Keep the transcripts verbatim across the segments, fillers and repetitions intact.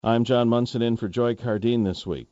I'm John Munson in for Joy Cardine this week.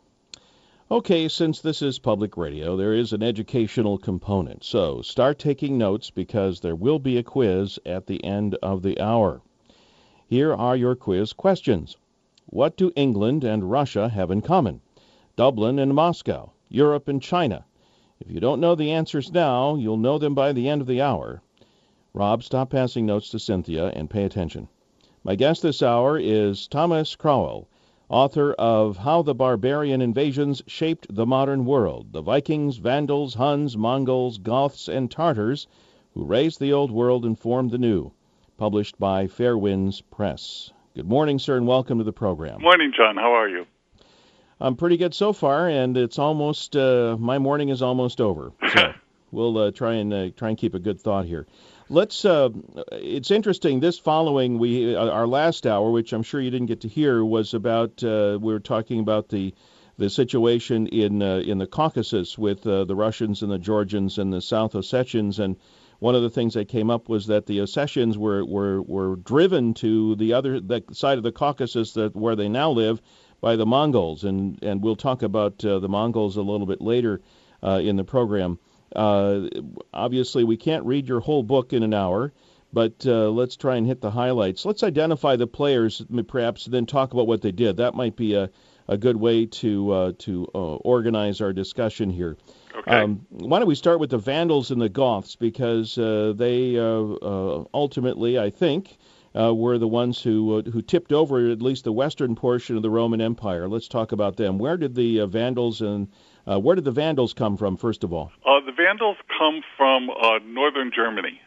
Okay, since this is public radio, there is an educational component. So start taking notes because there will be a quiz at the end of the hour. Here are your quiz questions. What do England and Russia have in common? Dublin and Moscow, Europe and China. If you don't know the answers now, you'll know them by the end of the hour. Rob, stop passing notes to Cynthia and pay attention. My guest this hour is Thomas Crowell, author of How the Barbarian Invasions Shaped the Modern World, the Vikings, Vandals, Huns, Mongols, Goths, and Tartars who raised the old world and formed the new, published by Fair Winds Press. Good morning, sir, and welcome to the program. Morning, John. How are you? I'm pretty good so far, and it's almost, uh, my morning is almost over. So we'll uh, try and uh, try and keep a good thought here. Let's. Uh, it's interesting. This following we uh, our last hour, which I'm sure you didn't get to hear, was about. Uh, we were talking about the the situation in uh, in the Caucasus with uh, the Russians and the Georgians and the South Ossetians, and one of the things that came up was that the Ossetians were were, were driven to the other the side of the Caucasus that where they now live by the Mongols, and and we'll talk about uh, the Mongols a little bit later uh, in the program. Uh, obviously, we can't read your whole book in an hour, but uh, let's try and hit the highlights. Let's identify the players, perhaps, and then talk about what they did. That might be a, a good way to uh, to uh, organize our discussion here. Okay. Um, why don't we start with the Vandals and the Goths, because uh, they uh, uh, ultimately, I think, uh, were the ones who uh, who tipped over at least the western portion of the Roman Empire. Let's talk about them. Where did the uh, Vandals and Uh, where did the Vandals come from, first of all? Uh, the Vandals come from uh, northern Germany,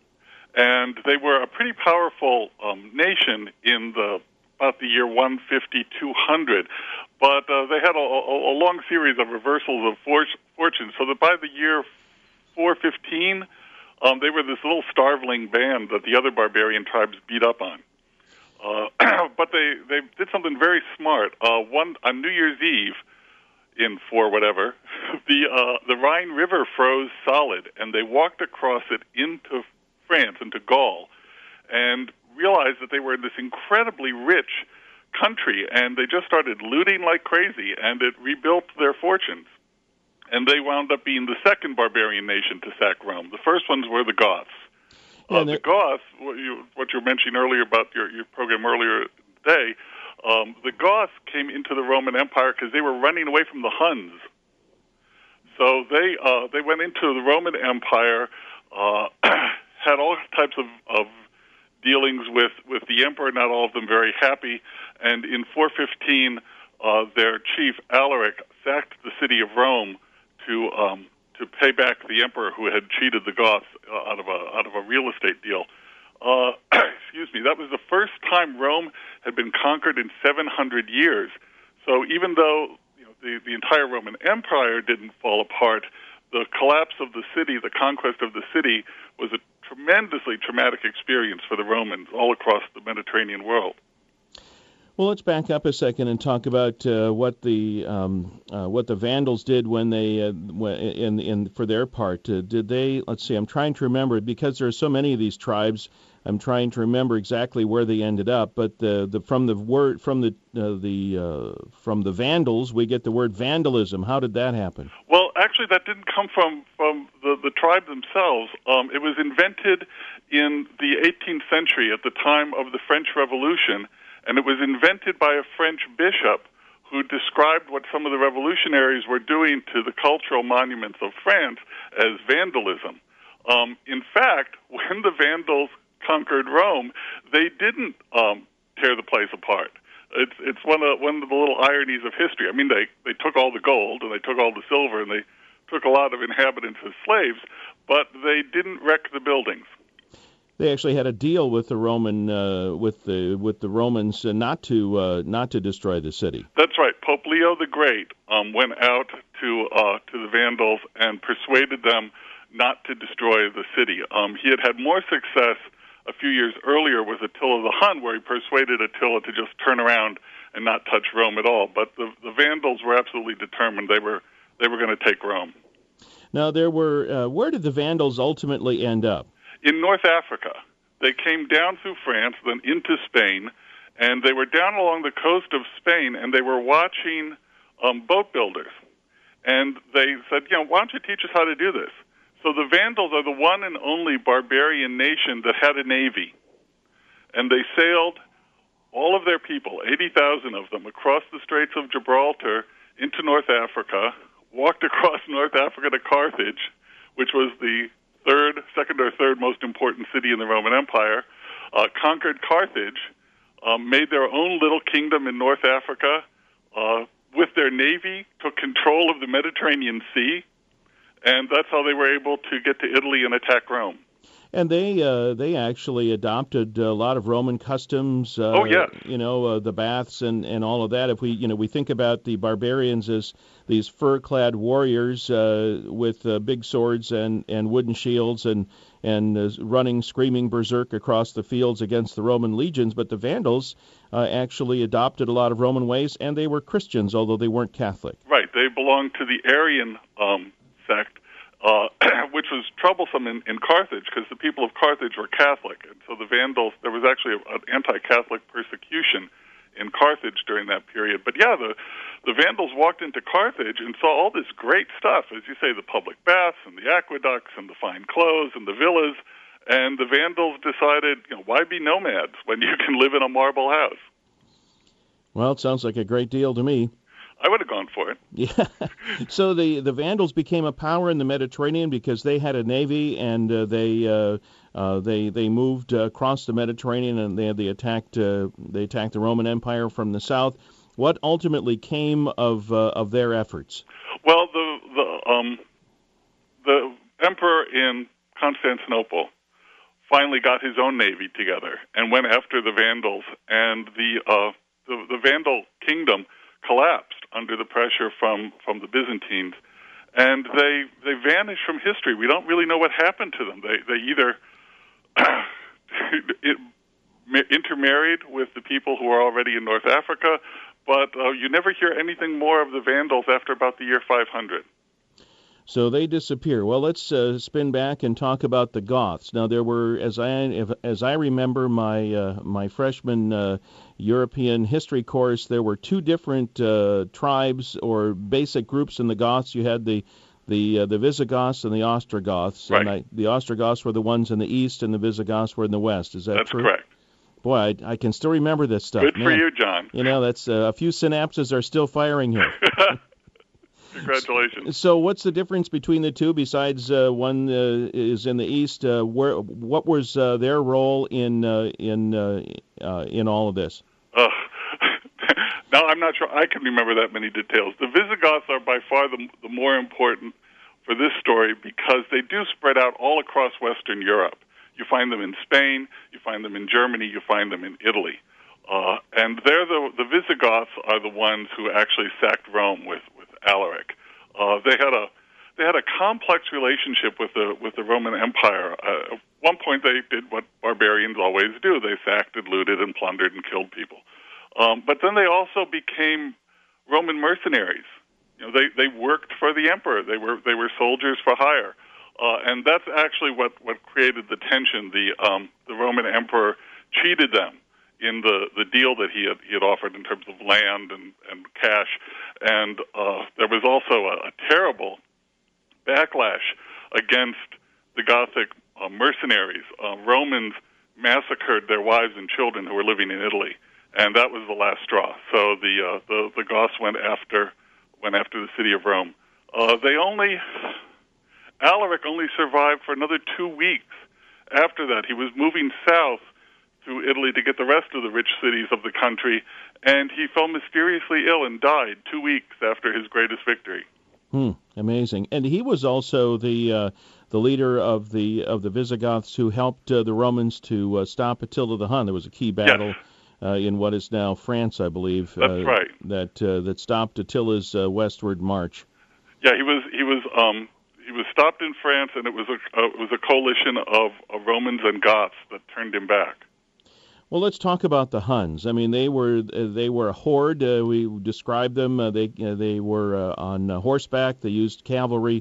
and they were a pretty powerful um, nation in the about the year one fifty, two hundred, but uh, they had a, a, a long series of reversals of for- fortune, so that by the year four fifteen, um, they were this little starveling band that the other barbarian tribes beat up on. Uh, but they, they did something very smart. Uh, one on New Year's Eve, in for whatever, the uh, the Rhine River froze solid, and they walked across it into France, into Gaul, and realized that they were in this incredibly rich country, and they just started looting like crazy, and it rebuilt their fortunes. And they wound up being the second barbarian nation to sack Rome. The first ones were the Goths. Yeah, uh, the Goths, what you, what you were mentioning earlier about your, your program earlier today, Um, the Goths came into the Roman Empire because they were running away from the Huns. So they uh, they went into the Roman Empire, uh, had all types of, of dealings with, with the emperor, not all of them very happy. And in four fifteen, uh, their chief, Alaric, sacked the city of Rome to um, to pay back the emperor who had cheated the Goths uh, out of a out of a real estate deal. Uh, excuse me, that was the first time Rome had been conquered in seven hundred years. So even though you know, the, the entire Roman Empire didn't fall apart, the collapse of the city, the conquest of the city, was a tremendously traumatic experience for the Romans all across the Mediterranean world. Well, let's back up a second and talk about uh, what the um, uh, what the Vandals did when they uh, in in for their part. Uh, did they? Let's see. I'm trying to remember because there are so many of these tribes. I'm trying to remember exactly where they ended up. But the, the from the word from the uh, the uh, from the Vandals, we get the word vandalism. How did that happen? Well, actually, that didn't come from from the the tribe themselves. Um, it was invented in the eighteenth century at the time of the French Revolution. And it was invented by a French bishop who described what some of the revolutionaries were doing to the cultural monuments of France as vandalism. Um, in fact, when the Vandals conquered Rome, they didn't um, tear the place apart. It's it's one of one of the little ironies of history. I mean, they, they took all the gold and they took all the silver and they took a lot of inhabitants as slaves, but they didn't wreck the buildings. They actually had a deal with the Roman uh, with the with the Romans uh, not to uh, not to destroy the city. That's right. Pope Leo the Great um, went out to uh, to the Vandals and persuaded them not to destroy the city. Um, he had had more success a few years earlier with Attila the Hun, where he persuaded Attila to just turn around and not touch Rome at all. But the, the Vandals were absolutely determined. They were they were going to take Rome. Now, there were uh, where did the Vandals ultimately end up? In North Africa. They came down through France, then into Spain, and they were down along the coast of Spain, and they were watching um, boat builders. And they said, you know, why don't you teach us how to do this? So the Vandals are the one and only barbarian nation that had a navy. And they sailed all of their people, eighty thousand of them, across the Straits of Gibraltar into North Africa, walked across North Africa to Carthage, which was the third, second or third most important city in the Roman Empire, uh, conquered Carthage, um, made their own little kingdom in North Africa, uh, with their navy, took control of the Mediterranean Sea, and that's how they were able to get to Italy and attack Rome. And they uh, they actually adopted a lot of Roman customs. Uh, oh yes. You know, uh, the baths and, and all of that. If we you know we think about the barbarians as these fur-clad warriors uh, with uh, big swords and, and wooden shields and and uh, running, screaming berserk across the fields against the Roman legions, but the Vandals uh, actually adopted a lot of Roman ways, and they were Christians, although they weren't Catholic. Right. They belonged to the Arian um, sect. Uh, which was troublesome in, in Carthage because the people of Carthage were Catholic. And so the Vandals, there was actually an anti-Catholic persecution in Carthage during that period. But yeah, the, the Vandals walked into Carthage and saw all this great stuff, as you say, the public baths and the aqueducts and the fine clothes and the villas. And the Vandals decided, you know, why be nomads when you can live in a marble house? Well, it sounds like a great deal to me. I would have gone for it. Yeah. So the, the Vandals became a power in the Mediterranean because they had a navy, and uh, they uh, uh, they they moved uh, across the Mediterranean, and they they attacked uh, they attacked the Roman Empire from the south. What ultimately came of uh, of their efforts? Well, the the um the emperor in Constantinople finally got his own navy together and went after the Vandals, and the uh, the, the Vandal kingdom collapsed under the pressure from, from the Byzantines, and they they vanished from history. We don't really know what happened to them. They they either it, intermarried with the people who are already in North Africa, but uh, you never hear anything more of the Vandals after about the year five hundred. So they disappear. Well, let's uh, spin back and talk about the Goths. Now, there were, as I if, as I remember my uh, my freshman uh, European history course, there were two different uh, tribes or basic groups in the Goths. You had the the uh, the Visigoths and the Ostrogoths. Right. And I, the Ostrogoths were the ones in the east, and the Visigoths were in the west. Is that that's true? That's correct. Boy, I, I can still remember this stuff. Good Man, for you, John. You know, that's uh, a few synapses are still firing here. Congratulations. So what's the difference between the two besides uh, one uh, is in the east? Uh, where what was uh, their role in uh, in uh, uh, in all of this? Uh, now, I'm not sure I can remember that many details. The Visigoths are by far the, the more important for this story because they do spread out all across Western Europe. You find them in Spain, you find them in Germany, you find them in Italy. Uh, and they're the, the Visigoths are the ones who actually sacked Rome with, with Alaric. Uh, they had a they had a complex relationship with the with the Roman Empire. Uh, at one point, they did what barbarians always do: they sacked and looted and plundered and killed people. Um, but then they also became Roman mercenaries. You know, they they worked for the emperor. They were they were soldiers for hire, uh, and that's actually what, what created the tension. The um, the Roman emperor cheated them in the, the deal that he had he had offered in terms of land and, and cash. And uh, there was also a, a terrible backlash against the Gothic uh, mercenaries. Uh, Romans massacred their wives and children who were living in Italy, and that was the last straw. So the uh, the, the Goths went after went after the city of Rome. Uh, they only Alaric only survived for another two weeks. After that, he was moving south to Italy to get the rest of the rich cities of the country, and he fell mysteriously ill and died two weeks after his greatest victory. Hmm, amazing. And he was also the uh, the leader of the of the Visigoths who helped uh, the Romans to uh, stop Attila the Hun. There was a key battle yes. uh, in what is now France, I believe. That's uh, right. That uh, that stopped Attila's uh, westward march. Yeah, he was he was um, he was stopped in France, and it was a uh, it was a coalition of, of Romans and Goths that turned him back. Well, let's talk about the Huns. I mean, they were they were a horde. Uh, we described them. Uh, they uh, they were uh, on uh, horseback. They used cavalry,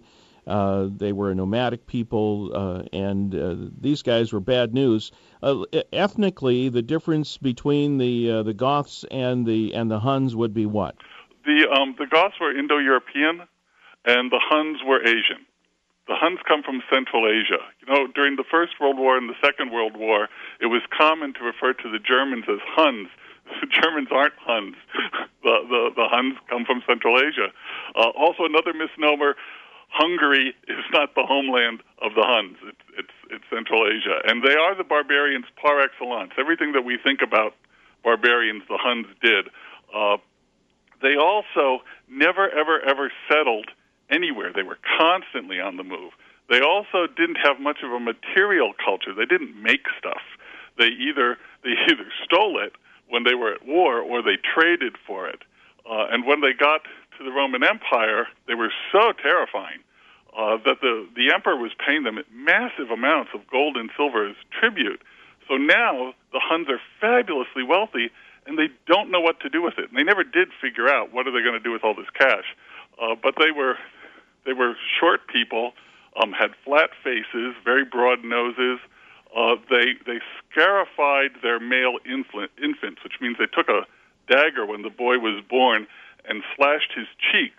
Uh, they were a nomadic people, uh, and uh, these guys were bad news. Uh, ethnically, the difference between the uh, the Goths and the and the Huns would be what? The um, the Goths were Indo-European, and the Huns were Asian. The Huns come from Central Asia. You know, during the First World War and the Second World War, it was common to refer to the Germans as Huns. The Germans aren't Huns. the, the the Huns come from Central Asia. Uh, also, another misnomer. Hungary is not the homeland of the Huns. It's, it's, it's Central Asia. And they are the barbarians par excellence. Everything that we think about barbarians, the Huns did. Uh, they also never, ever, ever settled anywhere. They were constantly on the move. They also didn't have much of a material culture. They didn't make stuff. They either they either stole it when they were at war or they traded for it. Uh, and when they got to the Roman Empire, they were so terrifying uh, that the, the emperor was paying them massive amounts of gold and silver as tribute. So now the Huns are fabulously wealthy, and they don't know what to do with it. And they never did figure out what are they going to do with all this cash. Uh, but they were they were short people, um, had flat faces, very broad noses. Uh, they they scarified their male infant, infants, which means they took a dagger when the boy was born and slashed his cheeks.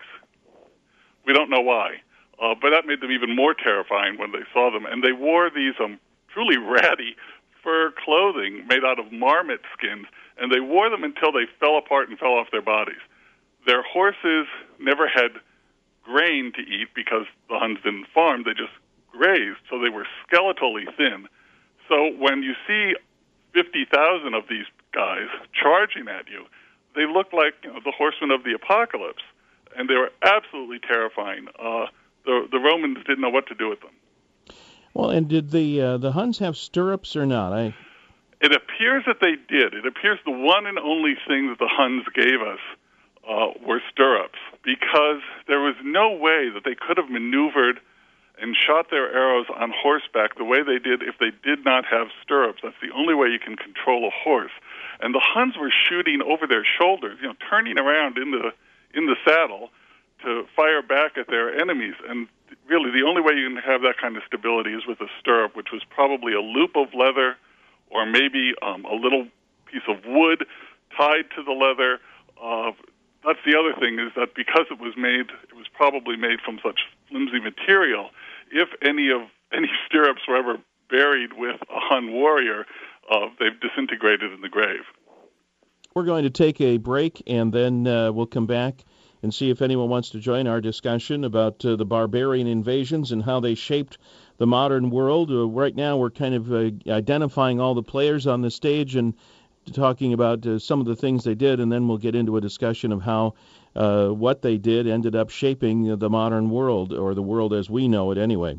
We don't know why, uh, but that made them even more terrifying when they saw them. And they wore these um, truly ratty fur clothing made out of marmot skins, and they wore them until they fell apart and fell off their bodies. Their horses never had grain to eat because the Huns didn't farm. They just grazed, so they were skeletally thin. So when you see fifty thousand of these guys charging at you, they looked like, you know, the horsemen of the apocalypse, and they were absolutely terrifying. Uh, the the Romans didn't know what to do with them. Well, and did the uh, the Huns have stirrups or not? I... It appears that they did. It appears the one and only thing that the Huns gave us uh, were stirrups, because there was no way that they could have maneuvered and shot their arrows on horseback the way they did if they did not have stirrups. That's the only way you can control a horse. And the Huns were shooting over their shoulders, you know, turning around in the in the saddle to fire back at their enemies. And really, the only way you can have that kind of stability is with a stirrup, which was probably a loop of leather or maybe um, a little piece of wood tied to the leather. Uh, that's the other thing, is that because it was made, it was probably made from such flimsy material. If any of any stirrups were ever buried with a Hun warrior, uh, they've disintegrated in the grave. We're going to take a break, and then uh, we'll come back and see if anyone wants to join our discussion about uh, the barbarian invasions and how they shaped the modern world. Uh, right now, we're kind of uh, identifying all the players on the stage and talking about uh, some of the things they did, and then we'll get into a discussion of how uh, what they did ended up shaping the modern world, or the world as we know it anyway.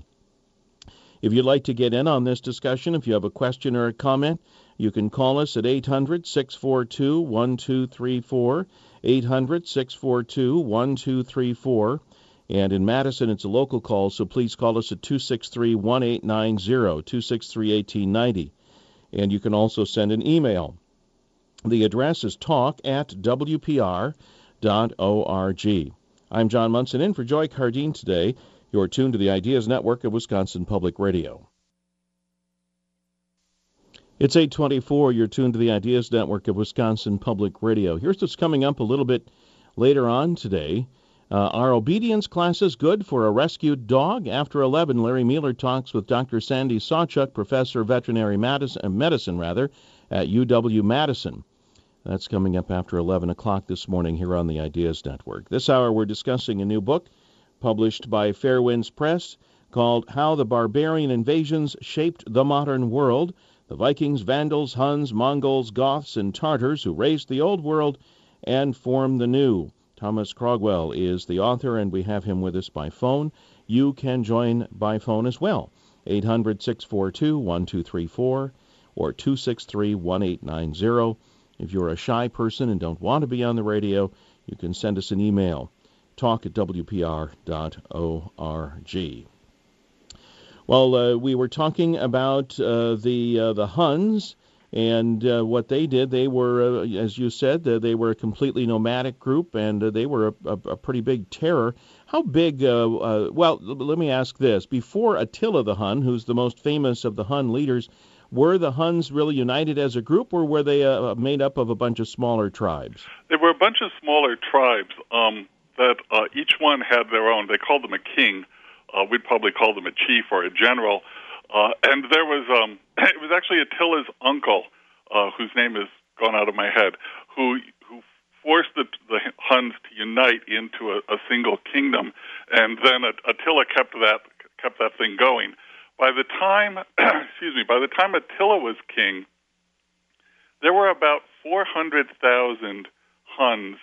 If you'd like to get in on this discussion, if you have a question or a comment, you can call us at eight hundred, six four two, one two three four, eight hundred, six four two, one two three four. And in Madison, it's a local call, so please call us at two six three, one eight nine zero, two six three, one eight nine zero. And you can also send an email. The address is talk at w p r dot org. I'm John Munson in for Joy Cardine today. You're tuned to the Ideas Network of Wisconsin Public Radio. It's eight twenty-four. You're tuned to the Ideas Network of Wisconsin Public Radio. Here's what's coming up a little bit later on today. Uh, are obedience classes good for a rescued dog? After eleven, Larry Mueller talks with Doctor Sandy Sawchuk, professor of veterinary medicine, uh, medicine rather, at U W-Madison. That's coming up after eleven o'clock this morning here on the Ideas Network. This hour we're discussing a new book published by Fairwinds Press called How the Barbarian Invasions Shaped the Modern World, the Vikings, Vandals, Huns, Mongols, Goths, and Tartars who raised the old world and formed the new. Thomas Crogwell is the author, and we have him with us by phone. You can join by phone as well, eight hundred, six four two, one two three four or two six three, one eight nine zero. If you're a shy person and don't want to be on the radio, you can send us an email, talk at w p r dot org. Well, uh, we were talking about uh, the uh, the Huns And uh, what they did, they were, uh, as you said, uh, they were a completely nomadic group, and uh, they were a, a, a pretty big terror. How big, uh, uh, well, l- let me ask this. Before Attila the Hun, who's the most famous of the Hun leaders, were the Huns really united as a group, or were they uh, made up of a bunch of smaller tribes? There were a bunch of smaller tribes um, that uh, each one had their own. They called them a king. Uh, we'd probably call them a chief or a general. Uh, and there was, um, it was actually Attila's uncle, uh, whose name has gone out of my head, who who forced the, the Huns to unite into a, a single kingdom, and then Attila kept that kept that thing going. By the time, excuse me, by the time Attila was king, there were about four hundred thousand Huns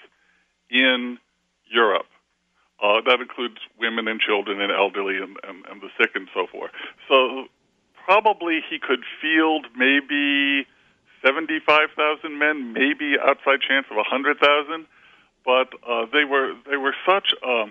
in Europe. Uh, that includes women and children and elderly and, and, and the sick and so forth. So probably he could field maybe seventy-five thousand men, maybe outside chance of one hundred thousand. But uh, they were they were such um,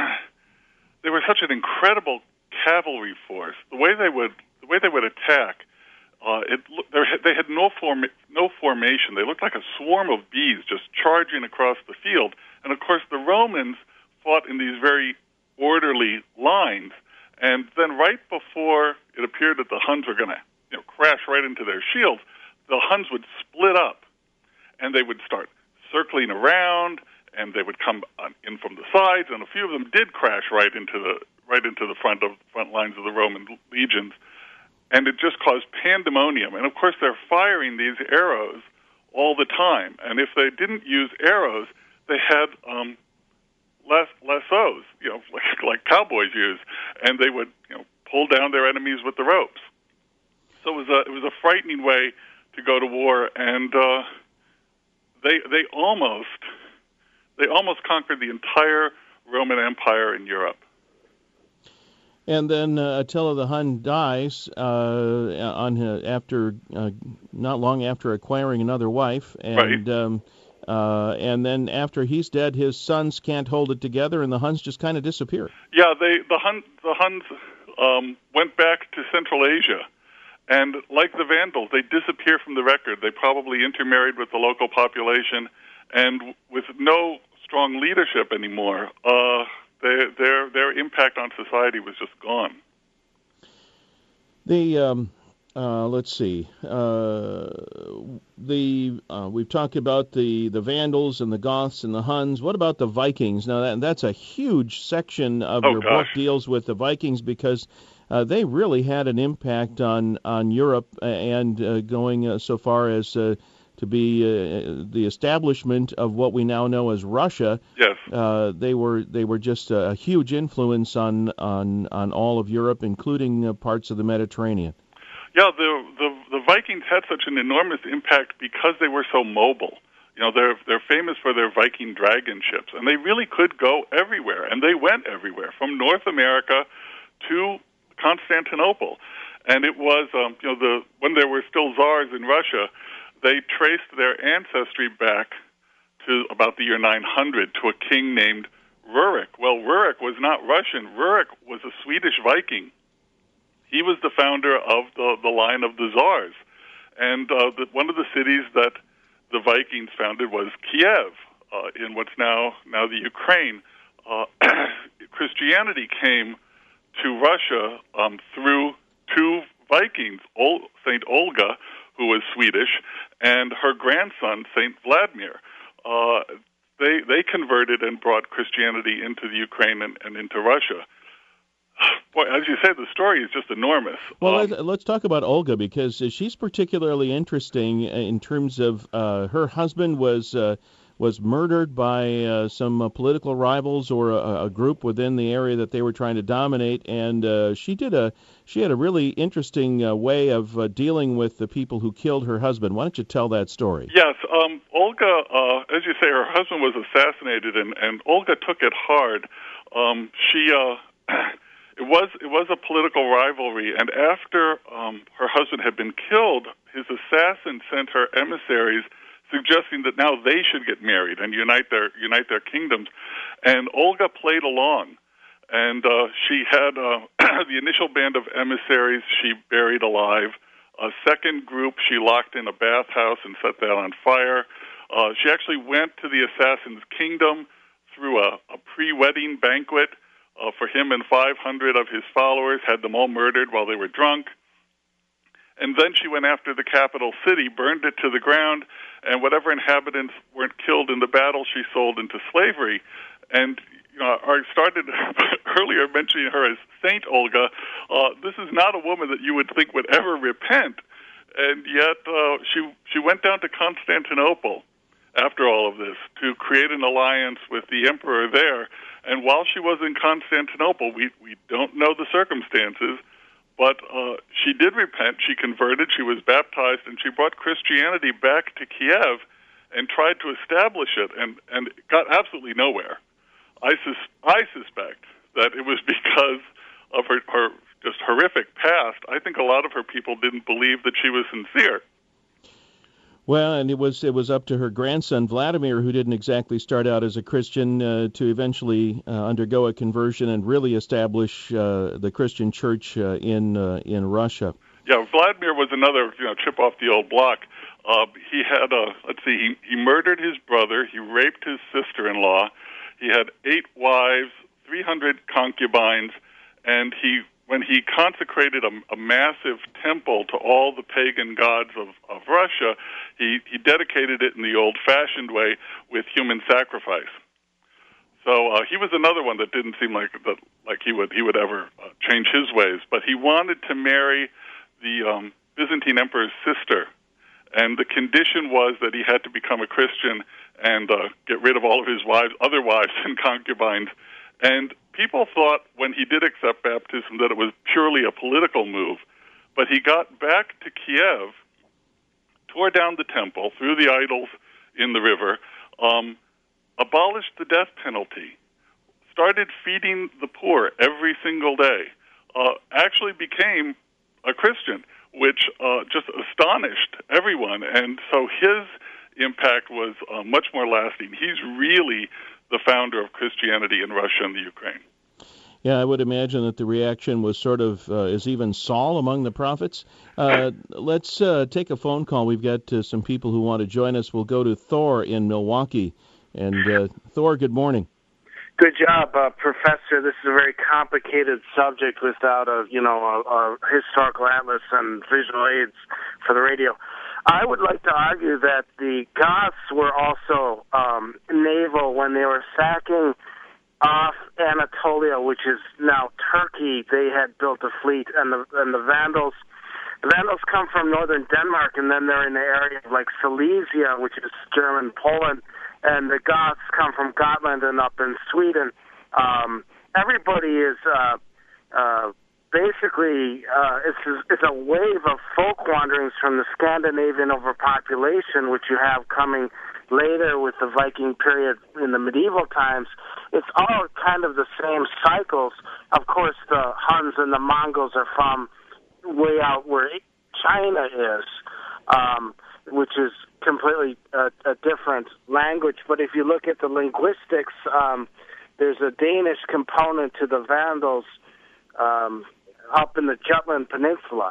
they were such an incredible cavalry force. The way they would the way they would attack, uh, it they had no form no formation. They looked like a swarm of bees just charging across the field. And of course, the Romans fought in these very orderly lines. And then right before it appeared that the Huns were going to you know, crash right into their shields, the Huns would split up, and they would start circling around, and they would come in from the sides, and a few of them did crash right into the right into the front of front lines of the Roman legions, and it just caused pandemonium. And of course, they're firing these arrows all the time, and if they didn't use arrows, they had um, less lassos, you know, like, like cowboys use, and they would you know pull down their enemies with the ropes. So it was a it was a frightening way to go to war, and uh, they they almost they almost conquered the entire Roman Empire in Europe. And then uh, Attila the Hun dies uh, on uh, after uh, not long after acquiring another wife, and right. um, uh, and then after he's dead, his sons can't hold it together, and the Huns just kind of disappear. Yeah, they the Hun the Huns um, went back to Central Asia. And like the Vandals, they disappear from the record. They probably intermarried with the local population, and with no strong leadership anymore, uh, they, their their impact on society was just gone. The um, uh, let's see, uh, the uh, we've talked about the, the Vandals and the Goths and the Huns. What about the Vikings? Now that that's a huge section of oh, your gosh. book deals with the Vikings because. Uh, they really had an impact on, on Europe and uh, going uh, so far as uh, to be uh, the establishment of what we now know as Russia. Yes. Uh, they were they were just a huge influence on on, on all of Europe, including uh, parts of the Mediterranean. Yeah, the, the the Vikings had such an enormous impact because they were so mobile. You know, they're they're famous for their Viking dragon ships, and they really could go everywhere, and they went everywhere from North America to Constantinople. And it was, um, you know, the when there were still czars in Russia, they traced their ancestry back to about the year nine hundred to a king named Rurik. Well, Rurik was not Russian. Rurik was a Swedish Viking. He was the founder of the, the line of the czars. And uh, the, one of the cities that the Vikings founded was Kiev, uh, in what's now, now the Ukraine. Uh, Christianity came to Russia um, through two Vikings, Ol- Saint Olga, who was Swedish, and her grandson, Saint Vladimir. Uh, they they converted and brought Christianity into the Ukraine and, and into Russia. Boy, as you say, the story is just enormous. Well, um, let's talk about Olga because she's particularly interesting in terms of uh, her husband was uh, was murdered by uh, some uh, political rivals or a, a group within the area that they were trying to dominate, and uh, she did a she had a really interesting uh, way of uh, dealing with the people who killed her husband. Why don't you tell that story? Yes, um, Olga, uh, as you say, her husband was assassinated, and, and Olga took it hard. Um, she uh, it was it was a political rivalry, and after um, her husband had been killed, his assassin sent her emissaries suggesting that now they should get married and unite their unite their kingdoms. And Olga played along, and uh, she had uh, the initial band of emissaries she buried alive. A second group she locked in a bathhouse and set that on fire. Uh, she actually went to the assassin's kingdom through a, a pre-wedding banquet uh, for him and five hundred of his followers, had them all murdered while they were drunk. And then she went after the capital city, burned it to the ground, and whatever inhabitants weren't killed in the battle, she sold into slavery. And you know, I started earlier mentioning her as Saint Olga. Uh, this is not a woman that you would think would ever repent, and yet uh, she she went down to Constantinople after all of this to create an alliance with the emperor there. And while she was in Constantinople, we we don't know the circumstances, but uh, she did repent. She converted. She was baptized, and she brought Christianity back to Kiev and tried to establish it, and and got absolutely nowhere. I, sus- I suspect that it was because of her, her just horrific past. I think a lot of her people didn't believe that she was sincere. Well, and it was it was up to her grandson, Vladimir, who didn't exactly start out as a Christian, uh, to eventually uh, undergo a conversion and really establish uh, the Christian church uh, in uh, in Russia. Yeah, Vladimir was another, you know, chip off the old block. Uh, he had a, let's see, he, he murdered his brother, he raped his sister-in-law, he had eight wives, three hundred concubines, and he, when he consecrated a, a massive temple to all the pagan gods of, of Russia, he, he dedicated it in the old-fashioned way with human sacrifice. So uh, he was another one that didn't seem like that, like he would he would ever uh, change his ways. But he wanted to marry the um, Byzantine emperor's sister, and the condition was that he had to become a Christian and uh, get rid of all of his wives, other wives and concubines. And people thought when he did accept baptism that it was purely a political move. But he got back to Kiev, tore down the temple, threw the idols in the river, um, abolished the death penalty, started feeding the poor every single day, uh, actually became a Christian, which uh, just astonished everyone. And so his impact was uh, much more lasting. He's really the founder of Christianity in Russia and the Ukraine. Yeah, I would imagine that the reaction was sort of uh, is even Saul among the prophets. Uh, let's uh, take a phone call. We've got uh, some people who want to join us. We'll go to Thor in Milwaukee. And uh, Thor, good morning. Good job, uh, Professor. This is a very complicated subject without a, you know, a, a historical atlas and visual aids for the radio. I would like to argue that the Goths were also um, naval when they were sacking off Anatolia, which is now Turkey. They had built a fleet, and the and the Vandals. The Vandals come from northern Denmark, and then they're in the area of like Silesia, which is German Poland. And the Goths come from Gotland and up in Sweden. Um, everybody is uh, uh, basically, uh, it's, it's a wave of folk wanderings from the Scandinavian overpopulation, which you have coming later with the Viking period in the medieval times. It's all kind of the same cycles. Of course, the Huns and the Mongols are from way out where China is, um, which is completely a, a different language. But if you look at the linguistics, um, there's a Danish component to the Vandals um, up in the Jutland Peninsula.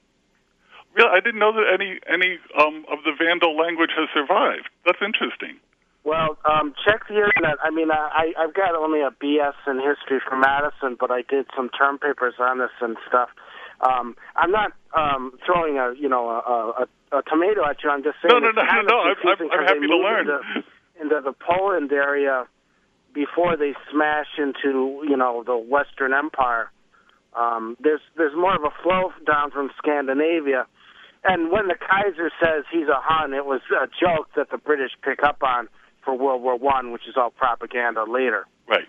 Really, I didn't know that any any um, of the Vandal language has survived. That's interesting. Well, um, check the internet. I mean, I, I've got only a B S in history from Madison, but I did some term papers on this and stuff. Um, I'm not um, throwing a you know a, a, a tomato at you. I'm just saying. No, no, no, no. no. I'm, I'm, I'm happy to learn. Into, into the Poland area before they smash into you know the Western Empire. Um, there's there's more of a flow down from Scandinavia, and when the Kaiser says he's a Hun, it was a joke that the British pick up on for World War One, which is all propaganda later. Right.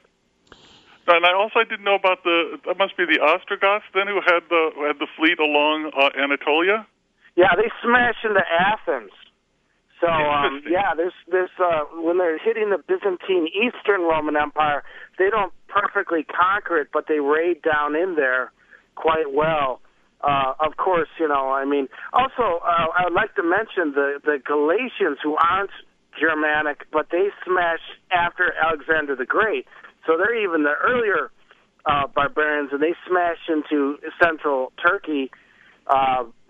And I also didn't know about the, that must be the Ostrogoths then who had the who had the fleet along uh, Anatolia? Yeah, they smash into Athens. So, um, yeah, there's, there's, uh, when they're hitting the Byzantine Eastern Roman Empire, they don't perfectly conquer it, but they raid down in there quite well. Uh, of course, you know, I mean, also, uh, I would like to mention the, the Galatians who aren't Germanic, but they smash after Alexander the Great. So they're even the earlier uh, barbarians, and they smash into central Turkey. Uh,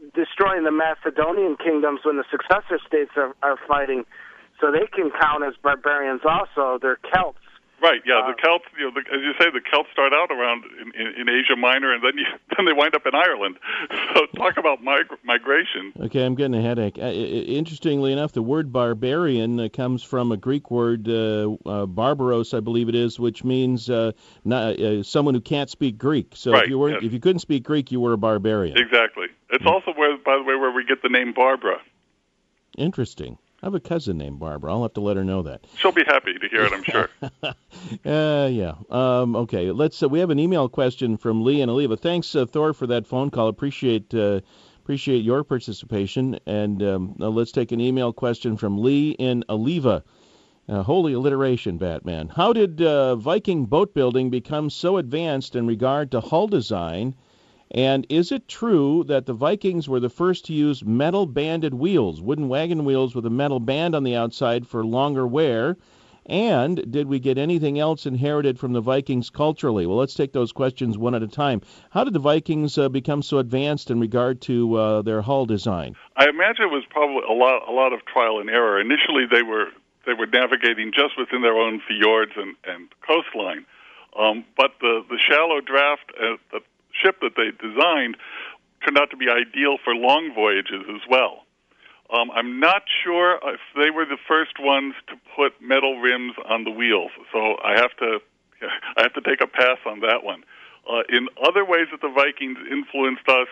destroying the Macedonian kingdoms when the successor states are, are fighting, so they can count as barbarians also. They're Celts. Right, yeah, Uh, the Celts, you know, the, as you say, the Celts start out around in, in, in Asia Minor, and then you, then they wind up in Ireland. So talk about mig- migration. Okay, I'm getting a headache. Uh, interestingly enough, the word barbarian uh, comes from a Greek word, uh, uh, barbaros, I believe it is, which means uh, not, uh, someone who can't speak Greek. So Right, if you weren't, yes. if you couldn't speak Greek, you were a barbarian. Exactly. It's also, where, by the way, where we get the name Barbara. Interesting. I have a cousin named Barbara. I'll have to let her know that. She'll be happy to hear it, I'm sure. uh, yeah. Um, okay. Let's. Uh, we have an email question from Lee and Aliva. Thanks, uh, Thor, for that phone call. Appreciate uh, appreciate your participation. And um, now let's take an email question from Lee in Aliva. Uh, holy alliteration, Batman. How did uh, Viking boat building become so advanced in regard to hull design? And is it true that the Vikings were the first to use metal banded wheels, wooden wagon wheels with a metal band on the outside for longer wear? And did we get anything else inherited from the Vikings culturally? Well, let's take those questions one at a time. How did the Vikings uh, become so advanced in regard to uh, their hull design? I imagine it was probably a lot, a lot of trial and error. Initially, they were they were navigating just within their own fjords and, and coastline. Um, but the, the shallow draft uh, the ship that they designed turned out to be ideal for long voyages as well. Um, I'm not sure if they were the first ones to put metal rims on the wheels, so I have to I have to take a pass on that one. Uh, in other ways that the Vikings influenced us,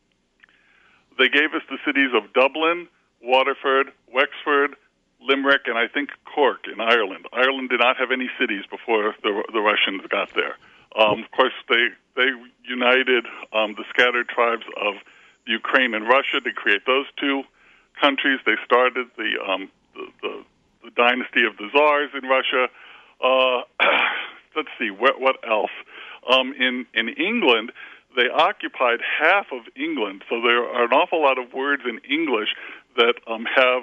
they gave us the cities of Dublin, Waterford, Wexford, Limerick, and I think Cork in Ireland. Ireland did not have any cities before the, the Russians got there. Um, of course, they they united um, the scattered tribes of Ukraine and Russia to create those two countries. They started the um, the, the, the dynasty of the Tsars in Russia. Uh, let's see, what, what else? Um, in in England, they occupied half of England, so there are an awful lot of words in English that um, have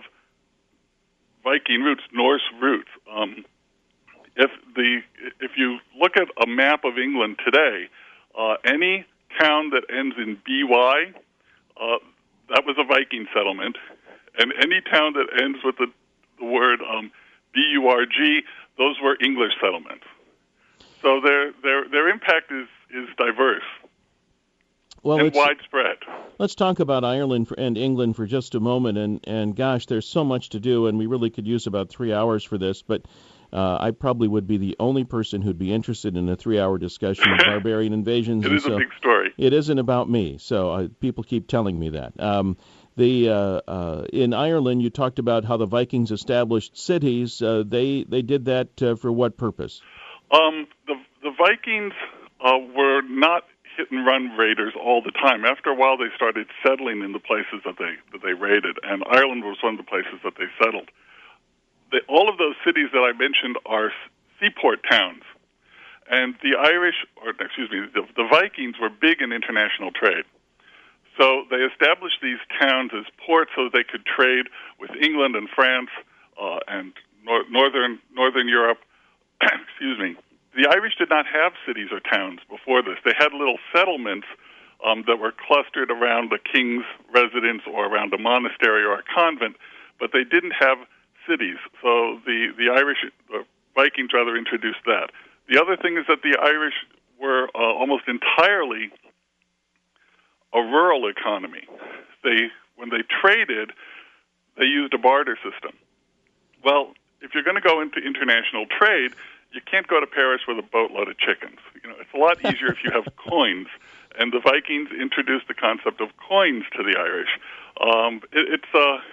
Viking roots, Norse roots. Um, If the if you look at a map of England today, uh, any town that ends in B Y, uh, that was a Viking settlement, and any town that ends with the, the word um, B U R G, those were English settlements. So their their their impact is, is diverse well, and widespread. Let's talk about Ireland and England for just a moment. And, and gosh, there's so much to do, and we really could use about three hours for this, but Uh, I probably would be the only person who'd be interested in a three-hour discussion of barbarian invasions. It and is so a big story. It isn't about me, so uh, people keep telling me that. Um, the uh, uh, in Ireland, you talked about how the Vikings established cities. Uh, they they did that uh, for what purpose? Um, the the Vikings uh, were not hit-and-run raiders all the time. After a while, they started settling in the places that they that they raided, and Ireland was one of the places that they settled. The, all of those cities that I mentioned are seaport towns, and the Irish, or excuse me, the, the Vikings were big in international trade. So they established these towns as ports so they could trade with England and France uh, and nor- northern northern Europe. Excuse me. The Irish did not have cities or towns before this. They had little settlements um, that were clustered around the king's residence or around a monastery or a convent, but they didn't have cities. So the, the Irish, uh, Vikings rather, introduced that. The other thing is that the Irish were uh, almost entirely a rural economy. They, when they traded, they used a barter system. Well, if you're going to go into international trade, you can't go to Paris with a boatload of chickens. You know, it's a lot easier if you have coins. And the Vikings introduced the concept of coins to the Irish. Um, it, it's a uh,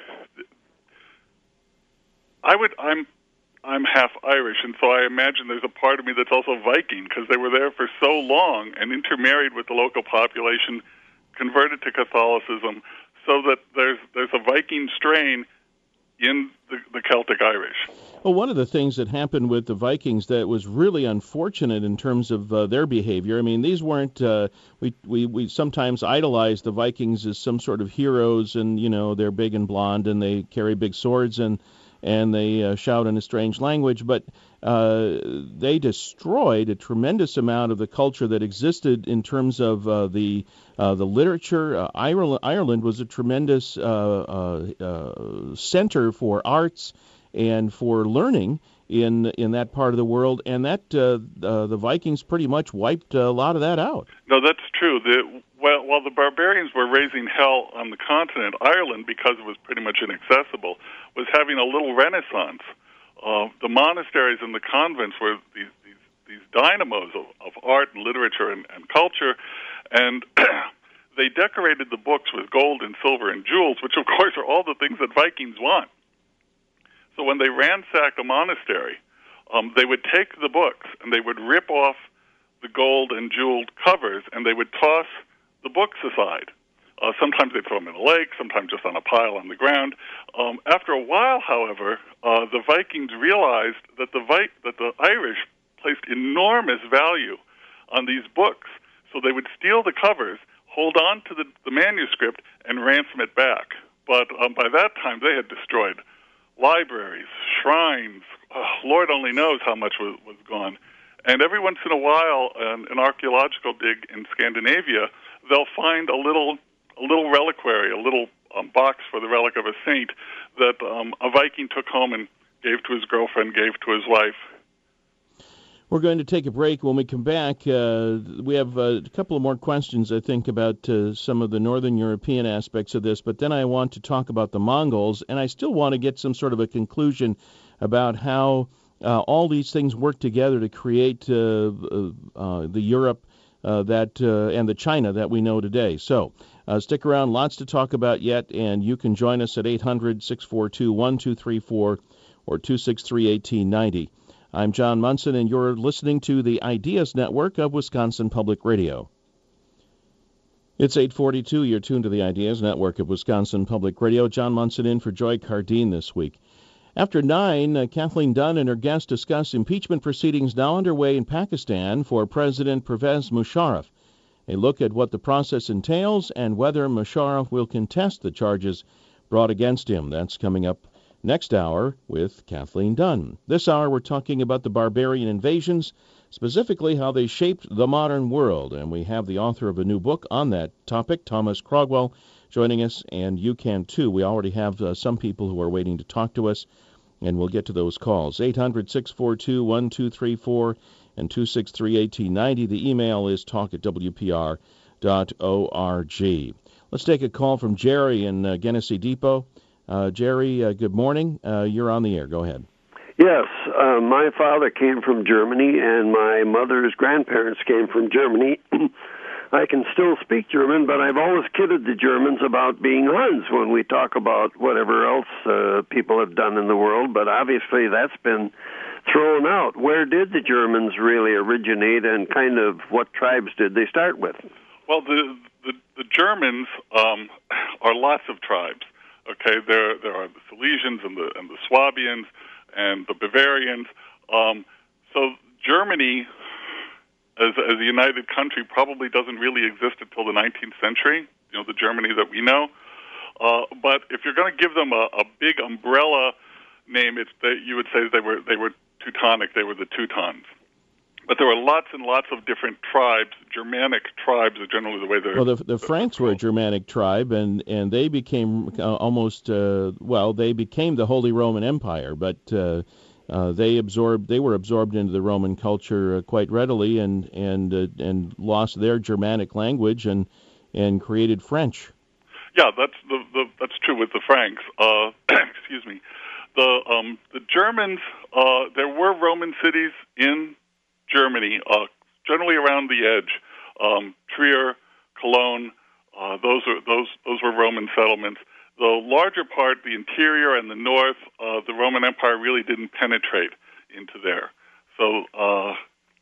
I would. I'm. I'm half Irish, and so I imagine there's a part of me that's also Viking because they were there for so long and intermarried with the local population, converted to Catholicism, so that there's there's a Viking strain in the, the Celtic Irish. Well, one of the things that happened with the Vikings that was really unfortunate in terms of uh, their behavior. I mean, these weren't. Uh, we we we sometimes idolize the Vikings as some sort of heroes, and you know they're big and blonde and they carry big swords and. and they uh, shout in a strange language, but uh, they destroyed a tremendous amount of the culture that existed in terms of uh, the uh, the literature. Uh, Ireland, Ireland was a tremendous uh, uh, uh, center for arts and for learning in in that part of the world, and that uh, uh, the Vikings pretty much wiped a lot of that out. No, that's true. The, while, while the barbarians were raising hell on the continent, Ireland, because it was pretty much inaccessible, was having a little renaissance. Uh, the monasteries and the convents were these these, these dynamos of, of art and literature and, and culture, and they decorated the books with gold and silver and jewels, which of course are all the things that Vikings want. So when they ransacked a monastery, um, they would take the books and they would rip off the gold and jeweled covers, and they would toss the books aside. Uh, sometimes they'd throw them in a lake, sometimes just on a pile on the ground. Um, after a while, however, uh, the Vikings realized that the Vi- that the Irish placed enormous value on these books. So they would steal the covers, hold on to the, the manuscript, and ransom it back. But um, by that time, they had destroyed libraries, shrines, oh, Lord only knows how much was, was gone. And every once in a while, an, an archaeological dig in Scandinavia, they'll find a little a little reliquary, a little um, box for the relic of a saint that um, a Viking took home and gave to his girlfriend, gave to his wife. We're going to take a break. When we come back, uh, we have uh, a couple of more questions, I think, about uh, some of the Northern European aspects of this, but then I want to talk about the Mongols, and I still want to get some sort of a conclusion about how uh, all these things work together to create uh, uh, uh, the Europe uh, that uh, and the China that we know today. So uh, stick around, lots to talk about yet, and you can join us at eight hundred, six four two, one two three four or two six three, one eight nine zero. I'm John Munson, and you're listening to the Ideas Network of Wisconsin Public Radio. It's eight forty-two. You're tuned to the Ideas Network of Wisconsin Public Radio. John Munson in for Joy Cardine this week. After nine, uh, Kathleen Dunn and her guests discuss impeachment proceedings now underway in Pakistan for President Pervez Musharraf. A look at what the process entails and whether Musharraf will contest the charges brought against him. That's coming up next hour with Kathleen Dunn. This hour we're talking about the barbarian invasions, specifically how they shaped the modern world. And we have the author of a new book on that topic, Thomas Crogwell, joining us, and you can too. We already have uh, some people who are waiting to talk to us, and we'll get to those calls. eight hundred, six four two, one two three four and two six three, one eight nine zero. The email is talk at w p r dot org. Let's take a call from Jerry in uh, Genesee Depot. Uh, Jerry, uh, good morning. Uh, you're on the air. Go ahead. Yes, uh, my father came from Germany, and my mother's grandparents came from Germany. I can still speak German, but I've always kidded the Germans about being Huns when we talk about whatever else uh, people have done in the world, but obviously that's been thrown out. Where did the Germans really originate, and kind of what tribes did they start with? Well, the the, the Germans um, are lots of tribes. Okay, there there are the Silesians and the and the Swabians and the Bavarians. Um, so Germany, as as a united country, probably doesn't really exist until the nineteenth century. You know, the Germany that we know. Uh, but if you're going to give them a, a big umbrella name, it's that you would say they were they were Teutonic. They were the Teutons. But there were lots and lots of different tribes. Germanic tribes are generally the way they're... Well, the, the Franks were a Germanic tribe, and, and they became uh, almost, uh, well, they became the Holy Roman Empire, but uh, uh, they absorbed, they were absorbed into the Roman culture uh, quite readily and and uh, and lost their Germanic language and and created French. Yeah, that's the, the that's true with the Franks. Uh, excuse me. The um, the Germans, uh, there were Roman cities in Germany, uh, generally around the edge, um, Trier, Cologne. Uh, those are those those were Roman settlements. The larger part, the interior and the north, uh, the Roman Empire really didn't penetrate into there. So uh,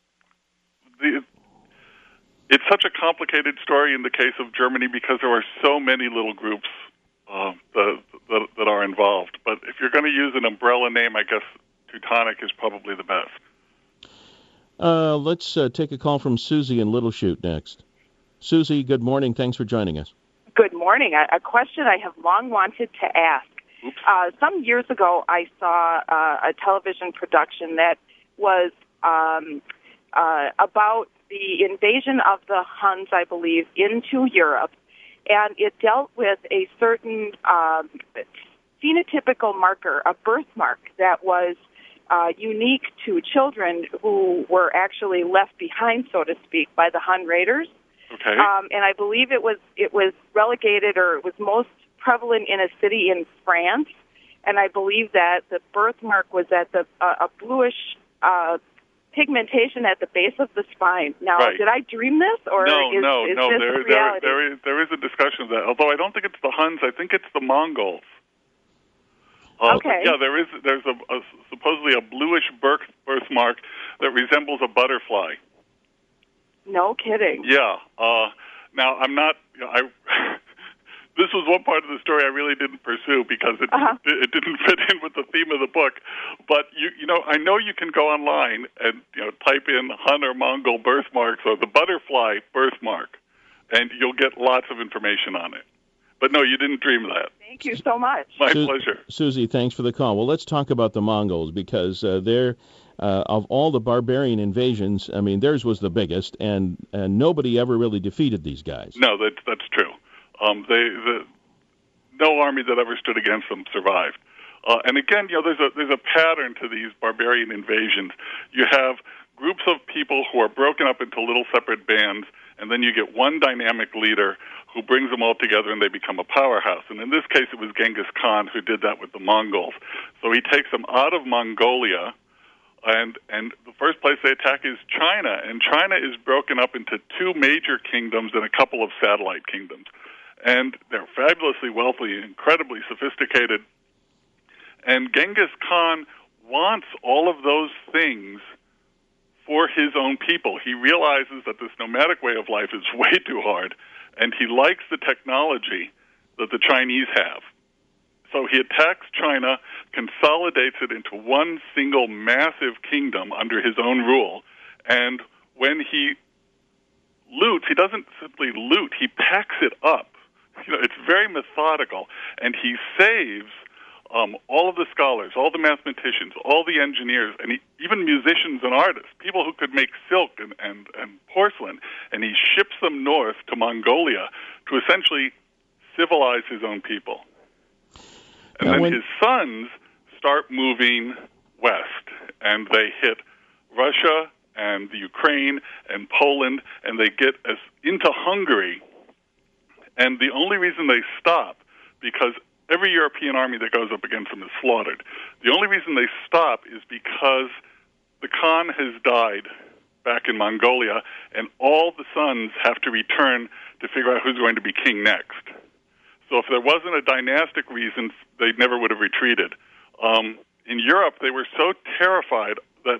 the, it's such a complicated story in the case of Germany because there are so many little groups uh, that, that that are involved. But if you're going to use an umbrella name, I guess Teutonic is probably the best. Uh, let's uh, take a call from Susie in Little Chute next. Susie, good morning. Thanks for joining us. Good morning. A, a question I have long wanted to ask. Oops. Uh, some years ago, I saw uh, a television production that was um, uh, about the invasion of the Huns, I believe, into Europe, and it dealt with a certain um, phenotypical marker, a birthmark that was uh, unique to children who were actually left behind, so to speak, by the Hun raiders. Okay. Um, and I believe it was it was relegated, or it was most prevalent in a city in France. And I believe that the birthmark was at the uh, a bluish uh, pigmentation at the base of the spine. Now, right. did I dream this, or no, is, no, is no? this There, reality? there, there is there is a discussion of that. Although I don't think it's the Huns. I think it's the Mongols. Uh, Okay. Yeah, there is. There's a, a supposedly a bluish birth birthmark that resembles a butterfly. No kidding. Yeah. Uh, now I'm not. You know, I. This was one part of the story I really didn't pursue because it Uh-huh. it didn't fit in with the theme of the book. But you you know I know you can go online and you know type in Hun or Mongol birthmarks or the butterfly birthmark, and you'll get lots of information on it. But no, you didn't dream that. Thank you so much. My Su- pleasure. Susie, thanks for the call. Well, let's talk about the Mongols because uh, they're, uh, of all the barbarian invasions, I mean, theirs was the biggest, and, and nobody ever really defeated these guys. No, that's that's true. Um, they the no army that ever stood against them survived. Uh, and again, you know, there's a there's a pattern to these barbarian invasions. You have groups of people who are broken up into little separate bands, and then you get one dynamic leader who brings them all together, and they become a powerhouse. And in this case, it was Genghis Khan who did that with the Mongols. So he takes them out of Mongolia, and and the first place they attack is China. And China is broken up into two major kingdoms and a couple of satellite kingdoms. And they're fabulously wealthy, incredibly sophisticated. And Genghis Khan wants all of those things for his own people. He realizes that this nomadic way of life is way too hard, and he likes the technology that the Chinese have. So he attacks China, consolidates it into one single massive kingdom under his own rule, and when he loots, he doesn't simply loot, he packs it up. You know, it's very methodical, and he saves um, all of the scholars, all the mathematicians, all the engineers, and he, even musicians and artists, people who could make silk and, and, and porcelain, and he ships them north to Mongolia to essentially civilize his own people. And now then when... his sons start moving west, and they hit Russia and the Ukraine and Poland, and they get as into Hungary. And the only reason they stop, because every European army that goes up against them is slaughtered, the only reason they stop is because the Khan has died back in Mongolia, and all the sons have to return to figure out who's going to be king next. So if there wasn't a dynastic reason, they never would have retreated. Um, in Europe, they were so terrified that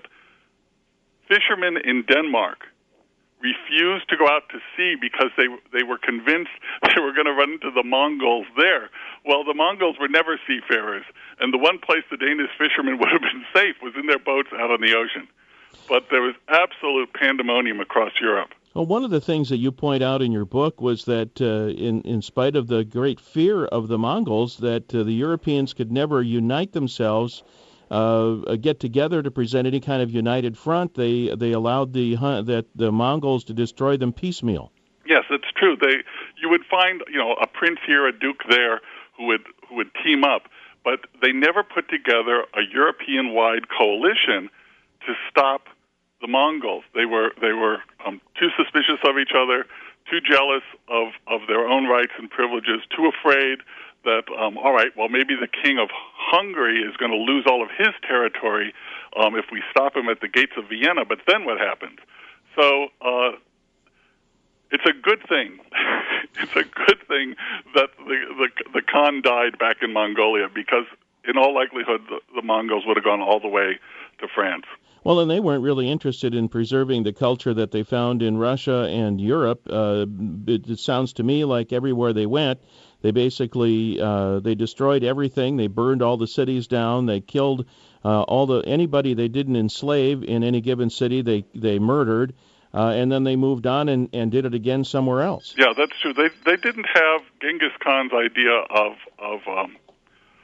fishermen in Denmark refused to go out to sea because they they were convinced they were going to run into the Mongols there. Well, the Mongols were never seafarers, and the one place the Danish fishermen would have been safe was in their boats out on the ocean. But there was absolute pandemonium across Europe. Well, one of the things that you point out in your book was that uh, in, in spite of the great fear of the Mongols, that uh, the Europeans could never unite themselves, uh, get together to present any kind of united front. They they allowed the that the Mongols to destroy them piecemeal. Yes, it's true. They you would find you know a prince here, a duke there, who would who would team up, but they never put together a European-wide coalition to stop the Mongols. They were they were um, too suspicious of each other, too jealous of, of their own rights and privileges, too afraid that, um, all right, well, maybe the king of Hungary is going to lose all of his territory um, if we stop him at the gates of Vienna, but then what happens? So uh, it's a good thing. It's a good thing that the, the, the Khan died back in Mongolia, because in all likelihood the, the Mongols would have gone all the way to France. Well, and they weren't really interested in preserving the culture that they found in Russia and Europe. Uh, it, it sounds to me like everywhere they went, they basically uh, they destroyed everything. They burned all the cities down. They killed uh, all the anybody they didn't enslave in any given city. They they murdered, uh, and then they moved on and, and did it again somewhere else. Yeah, that's true. They they didn't have Genghis Khan's idea of of um,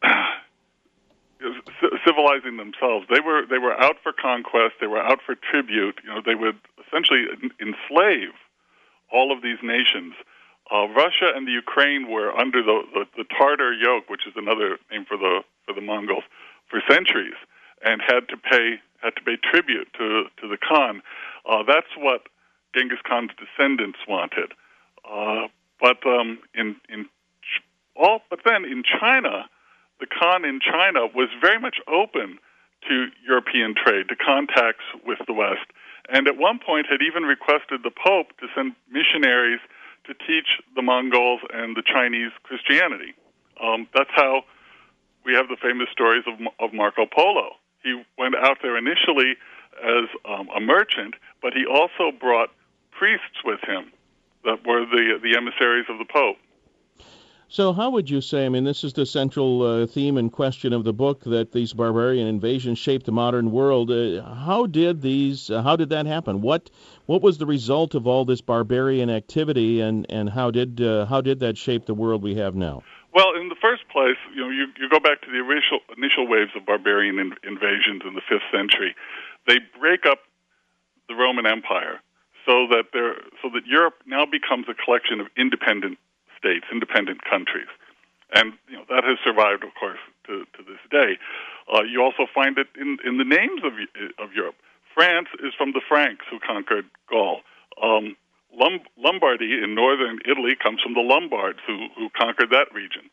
civilizing themselves. They were they were out for conquest. They were out for tribute. You know, they would essentially enslave all of these nations. Uh, Russia and the Ukraine were under the, the, the Tartar yoke, which is another name for the for the Mongols, for centuries, and had to pay had to pay tribute to to the Khan. Uh, that's what Genghis Khan's descendants wanted. Uh, but um, in in all, but then in China, the Khan in China was very much open to European trade, to contacts with the West, and at one point had even requested the Pope to send missionaries to teach the Mongols and the Chinese Christianity. Um, that's how we have the famous stories of, of Marco Polo. He went out there initially as um, a merchant, but he also brought priests with him that were the the emissaries of the Pope. So how would you say, I mean, this is the central uh, theme and question of the book, that these barbarian invasions shaped the modern world. Uh, how did these, uh, how did that happen? What what was the result of all this barbarian activity, and, and how did uh, how did that shape the world we have now? Well, in the first place, you know, you, you go back to the initial, initial waves of barbarian in, invasions in the fifth century. They break up the Roman Empire so that there, so that Europe now becomes a collection of independent states, independent countries. And you know, that has survived, of course, to, to this day. Uh, you also find it in, in the names of, of Europe. France is from the Franks who conquered Gaul. Um, Lom- Lombardy in northern Italy comes from the Lombards who, who conquered that region.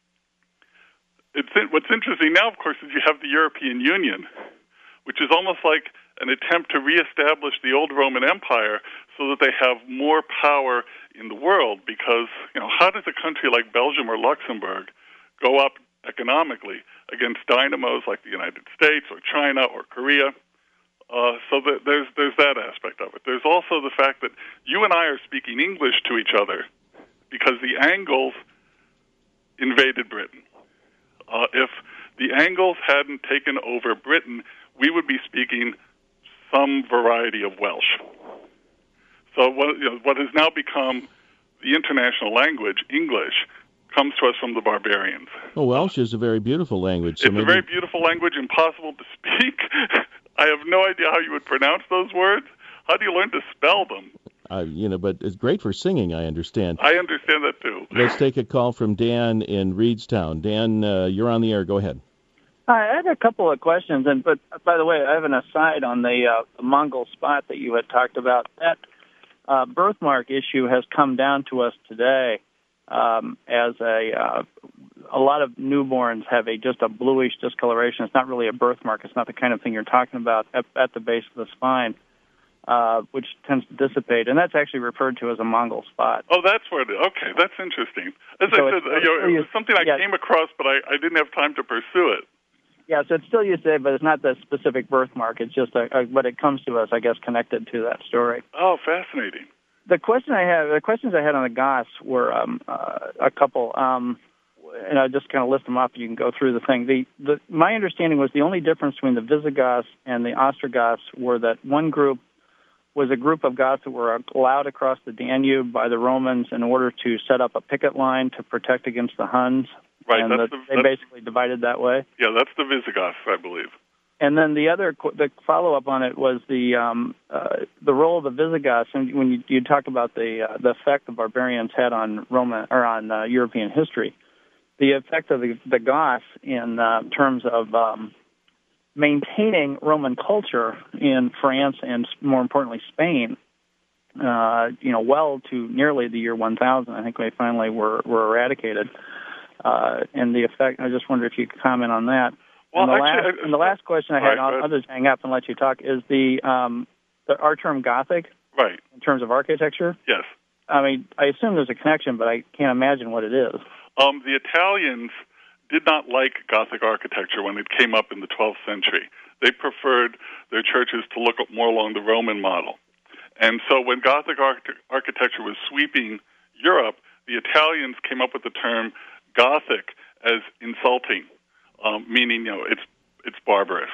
It's, what's interesting now, of course, is you have the European Union, which is almost like an attempt to reestablish the old Roman Empire so that they have more power in the world, because, you know, how does a country like Belgium or Luxembourg go up economically against dynamos like the United States or China or Korea? Uh, so that there's there's that aspect of it. There's also the fact that you and I are speaking English to each other because the Angles invaded Britain. Uh, if the Angles hadn't taken over Britain, we would be speaking some variety of Welsh. So what, you know, what has now become the international language, English, comes to us from the barbarians. Well, Welsh is a very beautiful language. So it's maybe... a very beautiful language, impossible to speak. I have no idea how you would pronounce those words. How do you learn to spell them? Uh, you know, but it's great for singing, I understand. I understand that, too. Let's take a call from Dan in Reedstown. Dan, uh, you're on the air. Go ahead. Hi, I had a couple of questions, and but by the way, I have an aside on the uh, Mongol spot that you had talked about. That uh, birthmark issue has come down to us today um, as a uh, a lot of newborns have a just a bluish discoloration. It's not really a birthmark. It's not the kind of thing you're talking about at, at the base of the spine, uh, which tends to dissipate, and that's actually referred to as a Mongol spot. Oh, that's what it is. Okay, that's interesting. As so I said, you know, it was something I yeah. came across, but I, I didn't have time to pursue it. Yeah, so it's still you say, but it's not the specific birthmark. It's just a, a, but it comes to us, I guess, connected to that story. Oh, fascinating. The question I have, the questions I had on the Goths were um, uh, a couple, um, and I just kind of list them up. You can go through the thing. The, the my understanding was the only difference between the Visigoths and the Ostrogoths were that one group was a group of Goths that were allowed across the Danube by the Romans in order to set up a picket line to protect against the Huns. Right, and that's the, the, they that's, basically divided that way. Yeah, that's the Visigoths, I believe. And then the other, the follow-up on it was the um, uh, the role of the Visigoths. And when you, you talk about the uh, the effect the barbarians had on Roman or on uh, European history, the effect of the, the Goths in uh, terms of um, maintaining Roman culture in France and more importantly Spain. Uh, you know, well to nearly the year one thousand. I think they finally were were eradicated. Uh, and the effect, I just wonder if you could comment on that. Well, and, the actually, last, and the last question I had, right, I'll, I'll just hang up and let you talk, is the, um, the our term Gothic, right, in terms of architecture? Yes. I mean, I assume there's a connection, but I can't imagine what it is. Um, the Italians did not like Gothic architecture when it came up in the twelfth century. They preferred their churches to look more along the Roman model. And so when Gothic arch- architecture was sweeping Europe, the Italians came up with the term Gothic as insulting, um, meaning, you know, it's it's barbarous.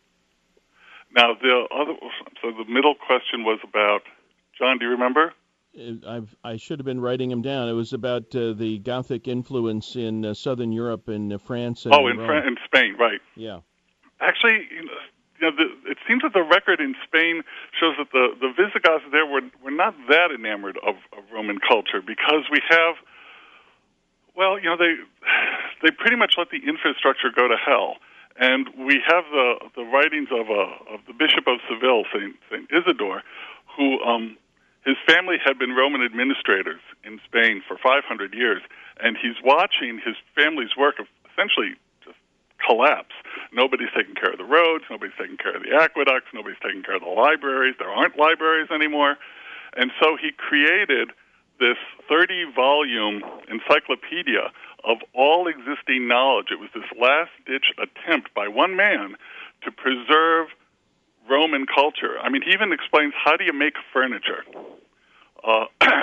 Now, the other, so the middle question was about, John, do you remember? I've, I should have been writing them down. It was about uh, the Gothic influence in uh, southern Europe and uh, France. And oh, in, Fran- in Spain, right. Yeah. Actually, you know, you know the, it seems that the record in Spain shows that the, the Visigoths there were, were not that enamored of, of Roman culture because we have, well, you know, they they pretty much let the infrastructure go to hell. And we have the, the writings of, uh, of the Bishop of Seville, Saint Saint Isidore, who... Um, his family had been Roman administrators in Spain for five hundred years, and he's watching his family's work essentially just collapse. Nobody's taking care of the roads, nobody's taking care of the aqueducts, nobody's taking care of the libraries. There aren't libraries anymore. And so he created this thirty-volume encyclopedia of all existing knowledge. It was this last-ditch attempt by one man to preserve Roman culture. I mean, he even explains how do you make furniture. Uh,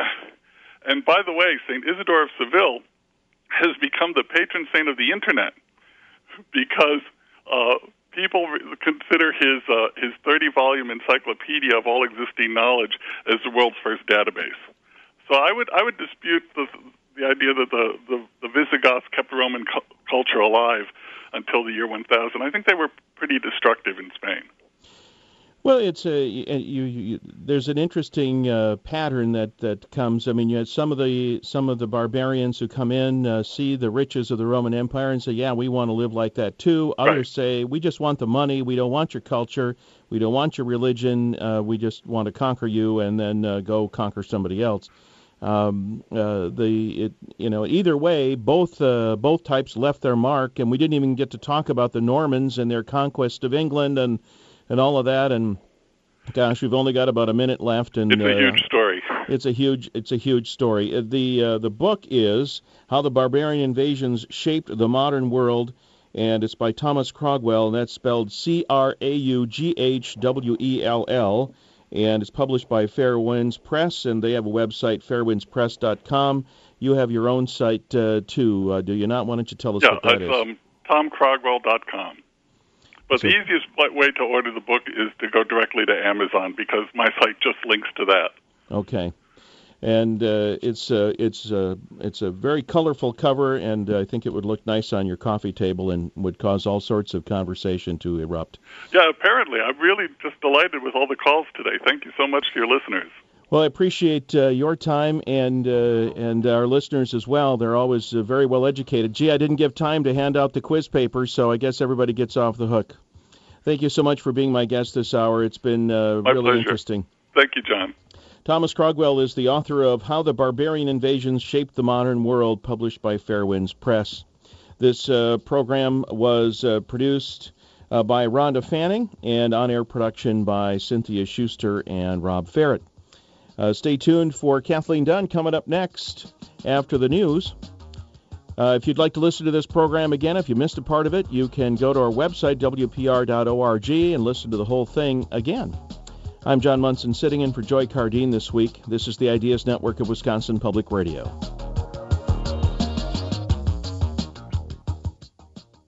and by the way, Saint Isidore of Seville has become the patron saint of the Internet because uh, people re- consider his uh, his thirty-volume encyclopedia of all existing knowledge as the world's first database. So I would I would dispute the the idea that the, the, the Visigoths kept Roman cu- culture alive until the year one thousand. I think they were pretty destructive in Spain. Well, it's a you, you, there's an interesting uh, pattern that, that comes. I mean, you had some of the some of the barbarians who come in, uh, see the riches of the Roman Empire, and say, "Yeah, we want to live like that too." Others right. say, "We just want the money. We don't want your culture. We don't want your religion. Uh, we just want to conquer you and then uh, go conquer somebody else." Um, uh, the it, you know either way, both uh, both types left their mark, and we didn't even get to talk about the Normans and their conquest of England and. and all of that, and gosh, we've only got about a minute left. And it's a uh, huge story. It's a huge, it's a huge story. The uh, the book is How the Barbarian Invasions Shaped the Modern World, and it's by Thomas Craughwell, and that's spelled C R A U G H W E L L, and it's published by Fair Winds Press, and they have a website, fair winds press dot com. You have your own site, uh, too, uh, do you not? Why don't you tell us yeah, what that is? Yeah, um, tom craughwell dot com. But so, the easiest way to order the book is to go directly to Amazon because my site just links to that. Okay, and uh, it's uh, it's uh, it's a very colorful cover, and I think it would look nice on your coffee table and would cause all sorts of conversation to erupt. Yeah, apparently, I'm really just delighted with all the calls today. Thank you so much to your listeners. Well, I appreciate uh, your time and uh, and our listeners as well. They're always uh, very well educated. Gee, I didn't give time to hand out the quiz papers, so I guess everybody gets off the hook. Thank you so much for being my guest this hour. It's been uh, my really pleasure. Interesting. Thank you, John. Thomas Craughwell is the author of How the Barbarian Invasions Shaped the Modern World, published by Fair Winds Press. This uh, program was uh, produced uh, by Rhonda Fanning and on-air production by Cynthia Schuster and Rob Ferret. Uh, stay tuned for Kathleen Dunn coming up next after the news. Uh, if you'd like to listen to this program again, if you missed a part of it, you can go to our website, w p r dot org, and listen to the whole thing again. I'm John Munson, sitting in for Joy Cardine this week. This is the Ideas Network of Wisconsin Public Radio.